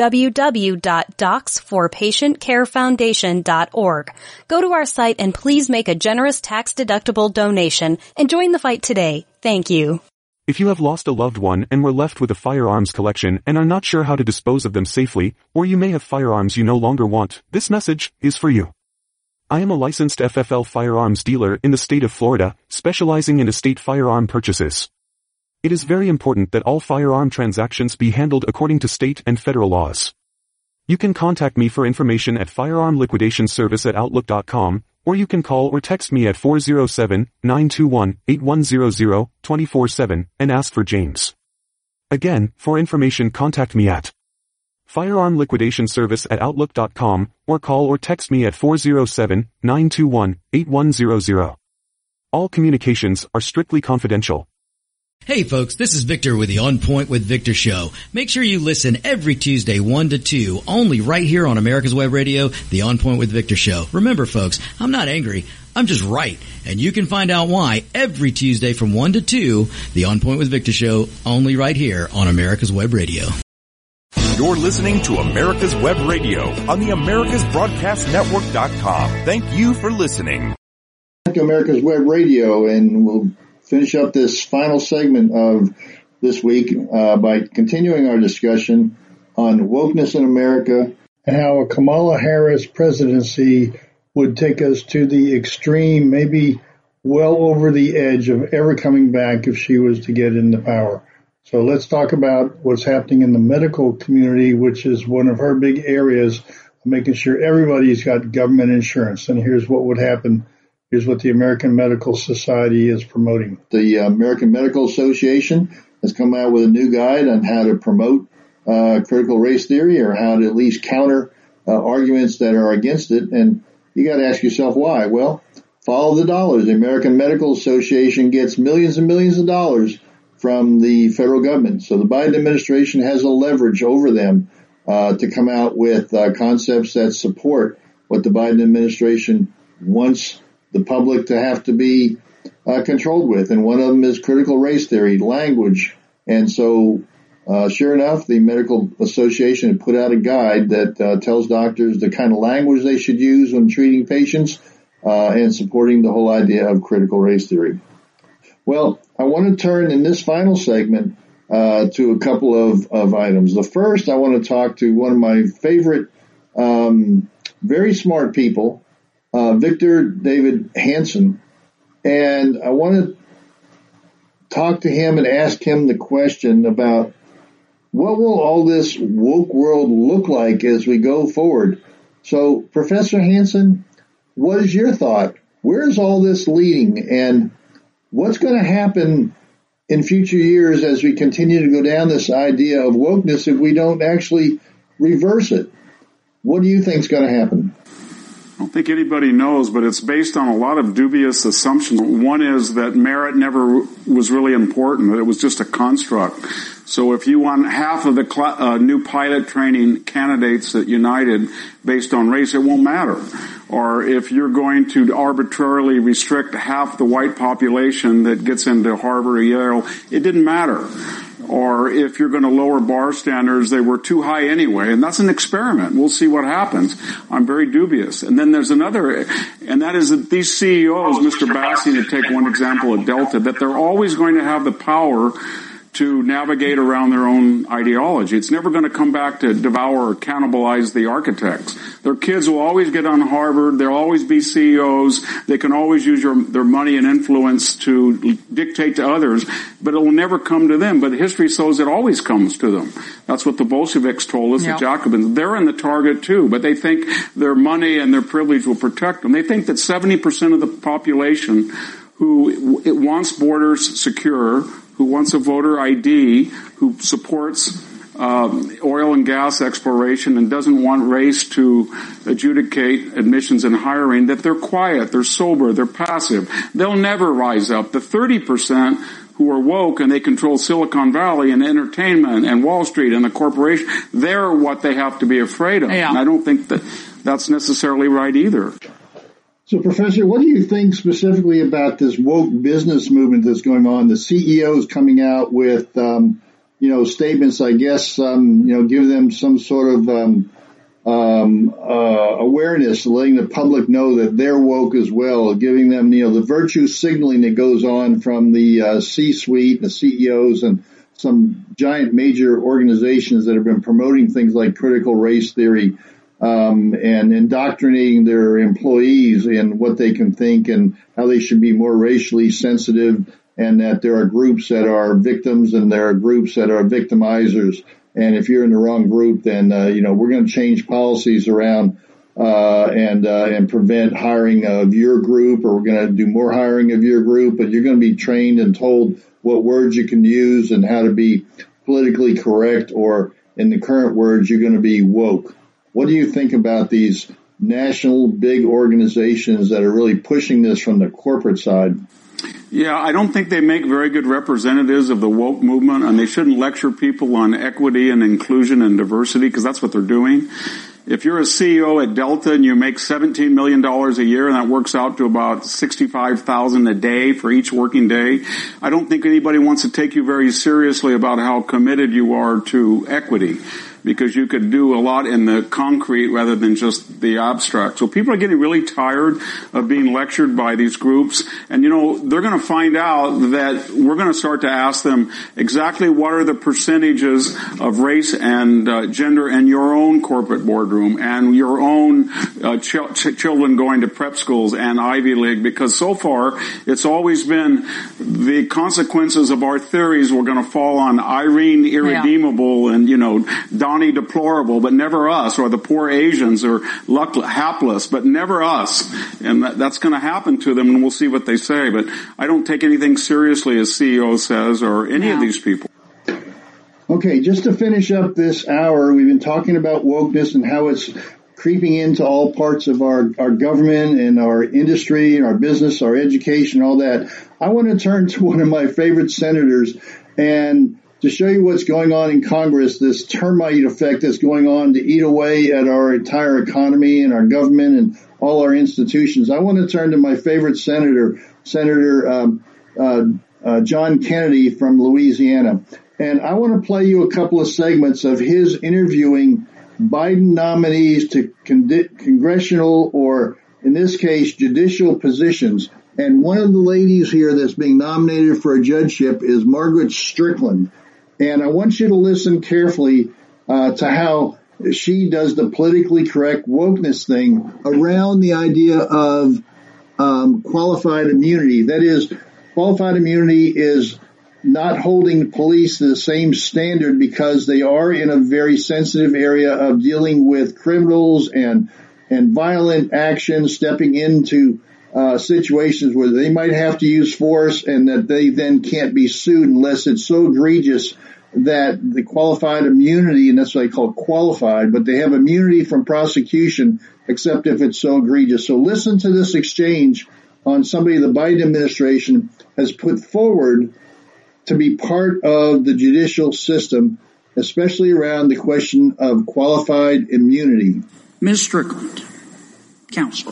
Speaker 5: www.docsforpatientcarefoundation.org. Go to our site and please make a generous tax-deductible donation and join the fight today. Thank you.
Speaker 9: If you have lost a loved one and were left with a firearms collection and are not sure how to dispose of them safely, or you may have firearms you no longer want, this message is for you. I am a licensed FFL firearms dealer in the state of Florida, specializing in estate firearm purchases. It is very important that all firearm transactions be handled according to state and federal laws. You can contact me for information at firearmliquidationservice@outlook.com, or you can call or text me at 407-921-8100 24/7 and ask for James. Again, for information contact me at Firearm Liquidation Service at Outlook.com or call or text me at 407-921-8100. All communications are strictly confidential.
Speaker 6: Hey folks, this is Victor with the On Point with Victor show. Make sure you listen every Tuesday 1 to 2, only right here on America's Web Radio, the On Point with Victor show. Remember folks, I'm not angry, I'm just right. And you can find out why every Tuesday from 1 to 2, the On Point with Victor show, only right here on America's Web Radio.
Speaker 2: You're listening to America's Web Radio on the AmericasBroadcastNetwork.com. Thank you for listening.
Speaker 3: To America's Web Radio, and we'll finish up this final segment of this week by continuing our discussion on wokeness in America
Speaker 4: and how a Kamala Harris presidency would take us to the extreme, maybe well over the edge of ever coming back if she was to get into power. So let's talk about what's happening in the medical community, which is one of her big areas of making sure everybody's got government insurance. And here's what would happen. Here's what the American Medical Society is promoting.
Speaker 3: The American Medical Association has come out with a new guide on how to promote critical race theory, or how to at least counter arguments that are against it. And you got to ask yourself why. Well, follow the dollars. The American Medical Association gets millions and millions of dollars from the federal government. So the Biden administration has a leverage over them to come out with concepts that support what the Biden administration wants the public to have to be controlled with. And one of them is critical race theory, language. And so, sure enough, the Medical Association put out a guide that tells doctors the kind of language they should use when treating patients and supporting the whole idea of critical race theory. Well, I want to turn in this final segment to a couple of items. The first, I want to talk to one of my favorite, very smart people, Victor David Hanson, and I want to talk to him and ask him the question about what will all this woke world look like as we go forward. So, Professor Hanson, what is your thought? Where is all this leading, and what's going to happen in future years as we continue to go down this idea of wokeness if we don't actually reverse it? What do you think is going to happen?
Speaker 10: I don't think anybody knows, but it's based on a lot of dubious assumptions. One is that merit never was really important, that it was just a construct. So if you want half of the new pilot training candidates at United based on race, it won't matter. Or if you're going to arbitrarily restrict half the white population that gets into Harvard or Yale, it didn't matter. Or if you're going to lower bar standards, they were too high anyway. And that's an experiment. We'll see what happens. I'm very dubious. And then there's another, and that is that these CEOs, Mr. Bassi, to take one example of Delta, that they're always going to have the power to navigate around their own ideology. It's never going to come back to devour or cannibalize the architects. Their kids will always get on Harvard. They'll always be CEOs. They can always use their money and influence to dictate to others, but it will never come to them. But history shows it always comes to them. That's what the Bolsheviks told us, the Jacobins. They're in the target too, but they think their money and their privilege will protect them. They think that 70% of the population who wants borders secure, who wants a voter ID, who supports oil and gas exploration and doesn't want race to adjudicate admissions and hiring, that they're quiet, they're sober, they're passive. They'll never rise up. The 30% who are woke and they control Silicon Valley and entertainment and Wall Street and the corporation, they're what they have to be afraid of. Yeah. And I don't think that that's necessarily right either.
Speaker 3: So, Professor, what do you think specifically about this woke business movement that's going on? The CEOs coming out with, statements, I guess, give them some sort of awareness, letting the public know that they're woke as well, giving them, the virtue signaling that goes on from the C-suite, the CEOs, and some giant major organizations that have been promoting things like critical race theory. And indoctrinating their employees in what they can think and how they should be more racially sensitive, and that there are groups that are victims and there are groups that are victimizers. And if you're in the wrong group, then, we're going to change policies around and prevent hiring of your group, or we're going to do more hiring of your group, but you're going to be trained and told what words you can use and how to be politically correct, or in the current words, you're going to be woke. What do you think about these national big organizations that are really pushing this from the corporate side?
Speaker 10: Yeah, I don't think they make very good representatives of the woke movement, and they shouldn't lecture people on equity and inclusion and diversity, because that's what they're doing. If you're a CEO at Delta and you make $17 million a year, and that works out to about $65,000 a day for each working day, I don't think anybody wants to take you very seriously about how committed you are to equity, because you could do a lot in the concrete rather than just the abstract. So people are getting really tired of being lectured by these groups. And, they're going to find out that we're going to start to ask them exactly what are the percentages of race and gender in your own corporate boardroom and your own children going to prep schools and Ivy League, because so far it's always been the consequences of our theories were going to fall on Irene Irredeemable and, Donnie Deplorable, but never us, or the poor Asians, or hapless, but never us. And that's going to happen to them, and we'll see what they say. But I don't take anything seriously, as CEO says, or any of these people.
Speaker 3: Okay, just to finish up this hour, we've been talking about wokeness and how it's creeping into all parts of our government and our industry and our business, our education, all that. I want to turn to one of my favorite senators and to show you what's going on in Congress, this termite effect that's going on to eat away at our entire economy and our government and all our institutions. I want to turn to my favorite senator, Senator John Kennedy from Louisiana. And I want to play you a couple of segments of his interviewing Biden nominees to congressional, or in this case, judicial positions. And one of the ladies here that's being nominated for a judgeship is Margaret Strickland. And I want you to listen carefully to how she does the politically correct wokeness thing around the idea of qualified immunity. That is, qualified immunity is not holding police to the same standard because they are in a very sensitive area of dealing with criminals and violent action, stepping into situations where they might have to use force, and that they then can't be sued unless it's so egregious that the qualified immunity, and that's what they call it, qualified, but they have immunity from prosecution except if it's so egregious. So listen to this exchange on somebody the Biden administration has put forward to be part of the judicial system, especially around the question of qualified immunity.
Speaker 11: Ms. Strickland, Counselor,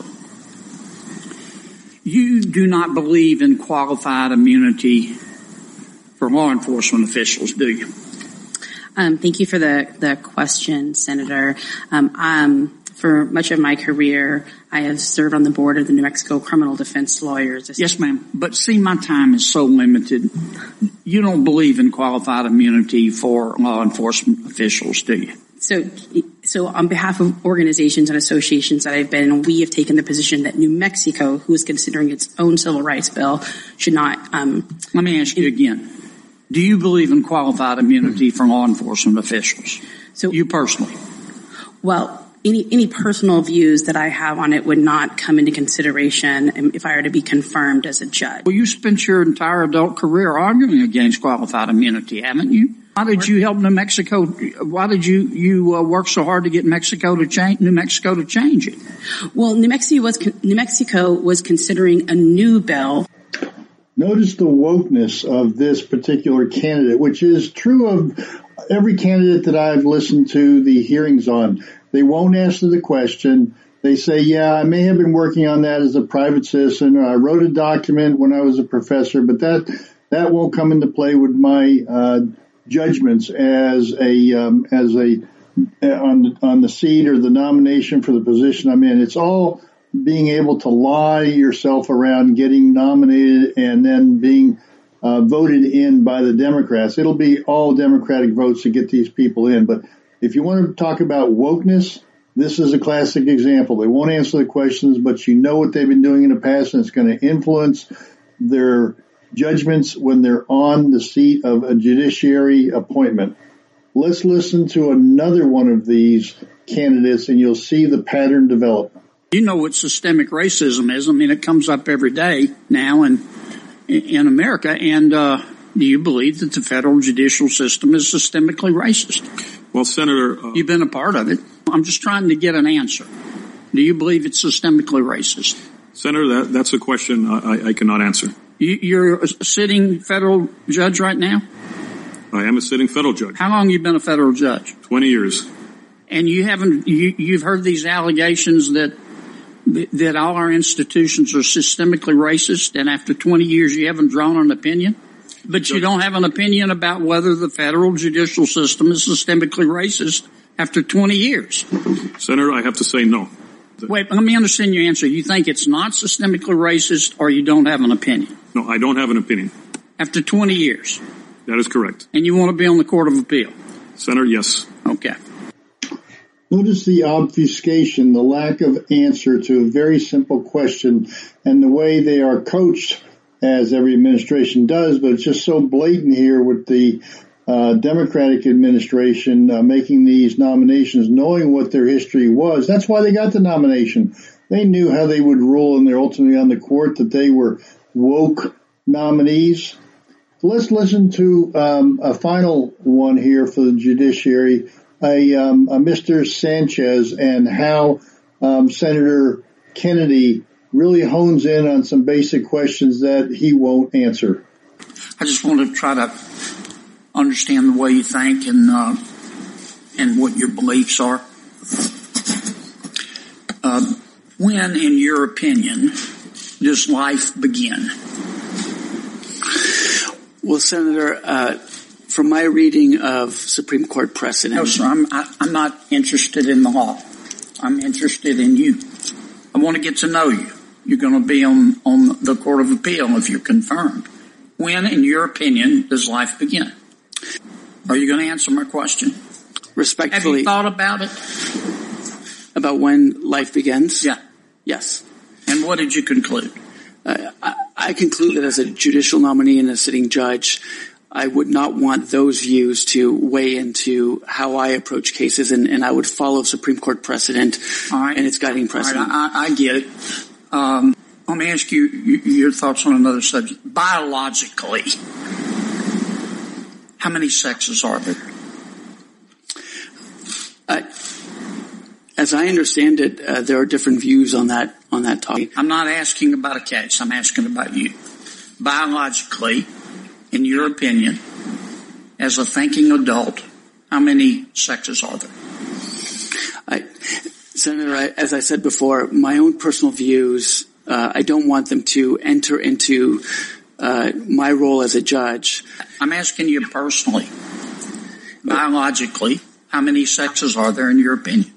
Speaker 11: you do not believe in qualified immunity for law enforcement officials, do you?
Speaker 12: Thank you for the question, Senator. For much of my career, I have served on the board of the New Mexico Criminal Defense Lawyers.
Speaker 11: Yes, ma'am. But see, my time is so limited. You don't believe in qualified immunity for law enforcement officials, do you?
Speaker 12: So on behalf of organizations and associations that I've been in, we have taken the position that New Mexico, who is considering its own civil rights bill, should not.
Speaker 11: Let me ask you again. Do you believe in qualified immunity for law enforcement officials? So you personally?
Speaker 12: Well, any personal views that I have on it would not come into consideration if I were to be confirmed as a judge.
Speaker 11: Well, you spent your entire adult career arguing against qualified immunity, haven't you? Why did you help New Mexico? Why did you work so hard to get New Mexico to change it?
Speaker 12: Well, New Mexico was considering a new bill.
Speaker 3: Notice the wokeness of this particular candidate, which is true of every candidate that I've listened to the hearings on. They won't answer the question. They say, yeah, I may have been working on that as a private citizen, or I wrote a document when I was a professor, but that won't come into play with my judgments as on the seat or the nomination for the position I'm in. It's all being able to lie yourself around getting nominated and then being voted in by the Democrats. It'll be all Democratic votes to get these people in. But if you want to talk about wokeness, this is a classic example. They won't answer the questions, but you know what they've been doing in the past, and it's going to influence their judgments when they're on the seat of a judiciary appointment.
Speaker 4: Let's listen to another one of these candidates, and you'll see the pattern develop.
Speaker 11: You know what systemic racism is. I mean, it comes up every day now in America. And do you believe that the federal judicial system is systemically racist?
Speaker 13: Well, Senator...
Speaker 11: You've been a part of it. I'm just trying to get an answer. Do you believe it's systemically racist?
Speaker 13: Senator, that's a question I cannot answer.
Speaker 11: You're a sitting federal judge right now?
Speaker 13: I am a sitting federal judge.
Speaker 11: How long have you been a federal judge?
Speaker 13: 20 years.
Speaker 11: And you've heard these allegations that all our institutions are systemically racist, and after 20 years you haven't drawn an opinion? But you don't have an opinion about whether the federal judicial system is systemically racist after 20 years?
Speaker 13: Senator, I have to say no.
Speaker 11: Wait, let me understand your answer. You think it's not systemically racist, or you don't have an opinion?
Speaker 13: No, I don't have an opinion.
Speaker 11: After 20 years?
Speaker 13: That is correct.
Speaker 11: And you want to be on the Court of Appeal?
Speaker 13: Senator, yes.
Speaker 11: Okay.
Speaker 4: Notice the obfuscation, the lack of answer to a very simple question, and the way they are coached, as every administration does, but it's just so blatant here with the Democratic administration making these nominations, knowing what their history was. That's why they got the nomination. They knew how they would rule, and they're ultimately on the court, that they were woke nominees. So let's listen to a final one here for the judiciary, a Mr. Sanchez, and how Senator Kennedy really hones in on some basic questions that he won't answer.
Speaker 11: I just want to try to understand the way you think and what your beliefs are. When, in your opinion, does life begin?
Speaker 14: Well, Senator, from my reading of Supreme Court precedent...
Speaker 11: No, sir, I'm not interested in the law. I'm interested in you. I want to get to know you. You're going to be on the Court of Appeal if you're confirmed. When, in your opinion, does life begin? Are you going to answer my question?
Speaker 14: Respectfully.
Speaker 11: Have you thought about it?
Speaker 14: About when life begins?
Speaker 11: Yeah.
Speaker 14: Yes.
Speaker 11: And what did you conclude?
Speaker 14: I conclude that as a judicial nominee and a sitting judge, I would not want those views to weigh into how I approach cases, and I would follow Supreme Court precedent and its guiding precedent.
Speaker 11: All right, I get it. Let me ask you your thoughts on another subject. Biologically, how many sexes are there?
Speaker 14: As I understand it, there are different views on that topic.
Speaker 11: I'm not asking about a case. I'm asking about you. Biologically, in your opinion, as a thinking adult, how many sexes are there?
Speaker 14: Senator, as I said before, my own personal views, I don't want them to enter into my role as a judge.
Speaker 11: I'm asking you personally. Biologically, how many sexes are there in your opinion?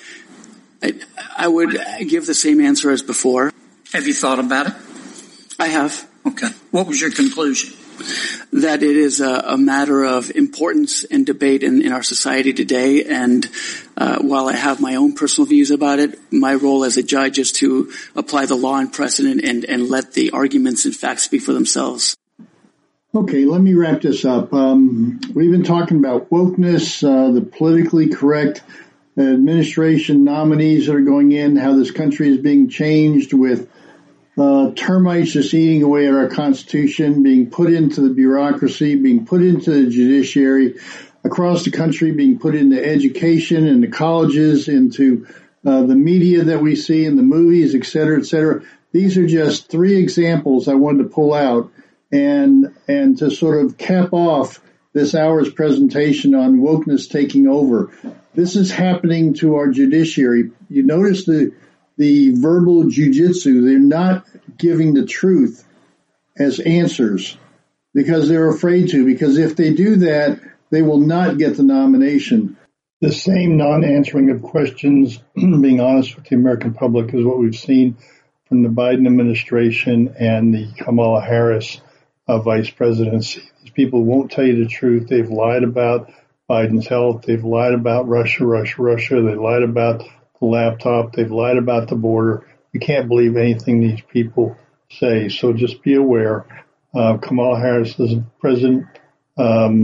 Speaker 14: I would give the same answer as before.
Speaker 11: Have you thought about it?
Speaker 14: I have.
Speaker 11: Okay. What was your conclusion?
Speaker 14: That it is a matter of importance and debate in our society today, and while I have my own personal views about it, my role as a judge is to apply the law and precedent and let the arguments and facts speak for themselves.
Speaker 4: Okay, let me wrap this up. We've been talking about wokeness, the politically correct administration nominees that are going in, how this country is being changed with termites just eating away at our Constitution, being put into the bureaucracy, being put into the judiciary, across the country, being put into education, into colleges, into the media that we see in the movies, et cetera, et cetera. These are just three examples I wanted to pull out and to sort of cap off this hour's presentation on wokeness taking over. This is happening to our judiciary. You notice the verbal jujitsu. They're not giving the truth as answers because they're afraid to, because if they do that, they will not get the nomination.
Speaker 15: The same non-answering of questions, being honest with the American public, is what we've seen from the Biden administration and the Kamala Harris vice presidency. These people won't tell you the truth. They've lied about Biden's health. They've lied about Russia. They lied about the laptop. They've lied about the border. You can't believe anything these people say. So just be aware. Kamala Harris is president.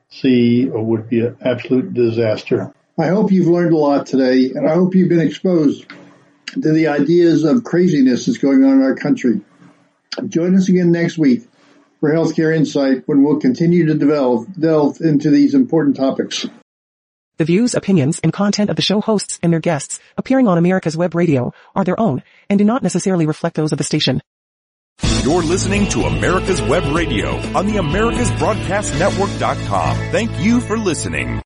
Speaker 4: would be an absolute disaster.
Speaker 3: I hope you've learned a lot today, and I hope you've been exposed to the ideas of craziness that's going on in our country. Join us again next week for Healthcare Insight, when we'll continue to delve into these important topics.
Speaker 1: The views, opinions, and content of the show hosts and their guests appearing on America's Web Radio are their own and do not necessarily reflect those of the station.
Speaker 2: You're listening to America's Web Radio on the AmericasBroadcastNetwork.com. Thank you for listening.